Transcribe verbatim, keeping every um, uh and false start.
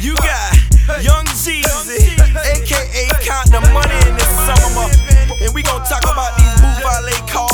You got Young Jeezy, aka Count the Money in this summer. And we gon' talk about these Booth Valet cars.